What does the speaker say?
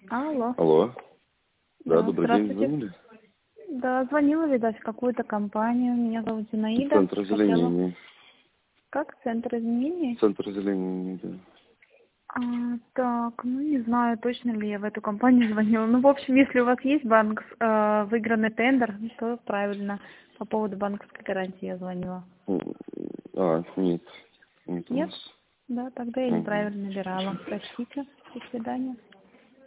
Алло. Алло. Да, Да, добрый день, здравствуйте. звонили? Да, звонила, видать, в какую-то компанию. Меня зовут Зинаида. Центр Хотела... озеленения. Как? Центр изменений? Центр озеленения, да. Так, ну не знаю, точно ли я в эту компанию звонила. Ну, в общем, если у вас есть выигранный тендер, то правильно. По поводу банковской гарантии я звонила. Нет. Нет у Нет? нас. Да, тогда я Мгм. неправильно набирала. Простите. До свидания.